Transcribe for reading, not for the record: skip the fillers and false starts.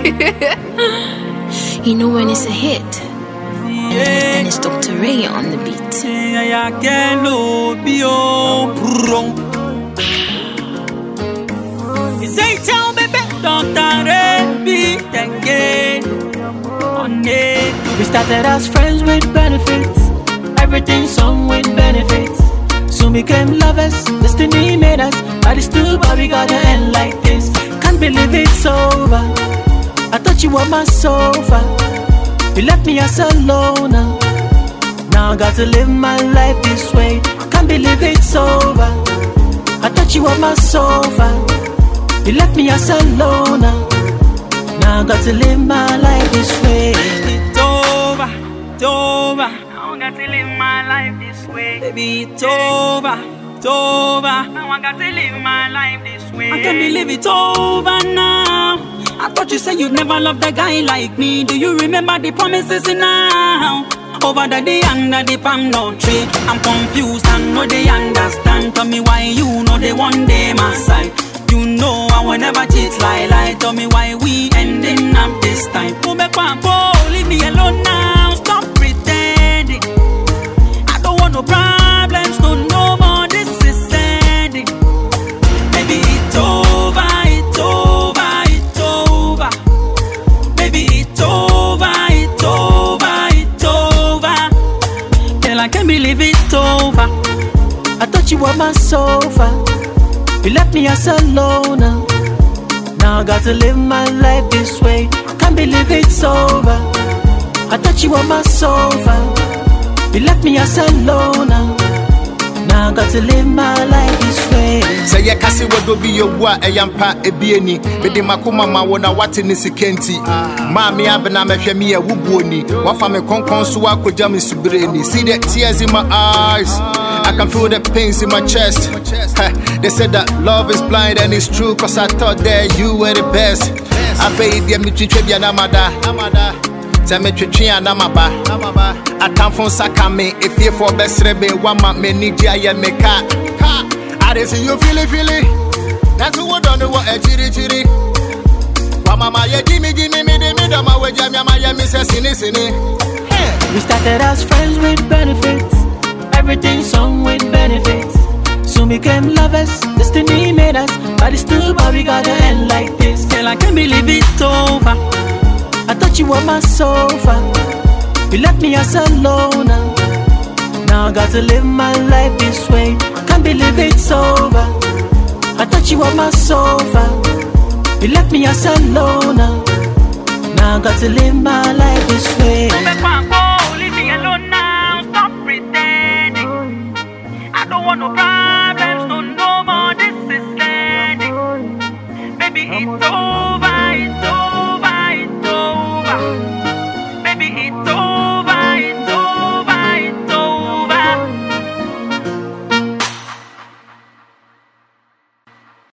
You know when it's a hit, then it's Dr. Ray on the beat. We started as friends with benefits, everything some with benefits. Soon became lovers, destiny made us, but it's too bad we gotta end like this. Can't believe it's over. I thought you were my sofa. You left me as a loner. Now I got to live my life this way. Can't believe it's over. I thought you were my sofa. You left me as a loner. Now I got to live my life this way. It's over, it's over. Now I got to live my life this way. Baby, it's over, it's over. Now I got to live my life this way. I can't believe it's over now. I thought you said you'd never loved a guy like me. Do you remember the promises now? Over the day under the palm no tree. I'm confused and no they understand. Tell me why you know they one day my side. You know I will never cheat lie. Tell me why we ending up this time. Leave me alone now. Stop pretending. I don't want no problems. No more. This is ending. Maybe it's over. It's over. It's over. Maybe it's over. It's over. It's over. Girl, I can't believe it's over. I thought you were my sofa. You left me as a loner. Now I got to live my life this way. Can't believe it's over. I thought you were my sofa. You left me as a loner. Now I got to live my life this way. Say ya kasi wodo bi yewa eyampa ebieni. Bede makoma ma wona wate ni sikenti. Ma me abena mehwe me ewubuoni. Wafa me konkon so akogya me subreni. See the tears in my eyes. I can feel the pains in my chest. They said that love is blind and it's true, cause I thought that you were the best. I paid them to tribute namada. Tell me to try and amaba. I come from Sakame. If you for best rebe, one man me need ya make car. I didn't see you feel it. That's what don't know what a chiri. Mama, ya Jimmy, me, the my way, Jamia, Mrs. Sinisini. We started as friends with benefits, everything some with benefits. Soon became lovers, destiny made us, but it's too bad we gotta end like this. Girl, I can't believe it's over. I thought you were my sofa. You left me as a loner. Now I got to live my life this way. Can't believe it's over. I thought you were my sofa. You left me as a loner. Now I got to live my life this way. Leave me alone now. Stop pretending. I don't want no problems. No more. This is ending. Baby, it's over.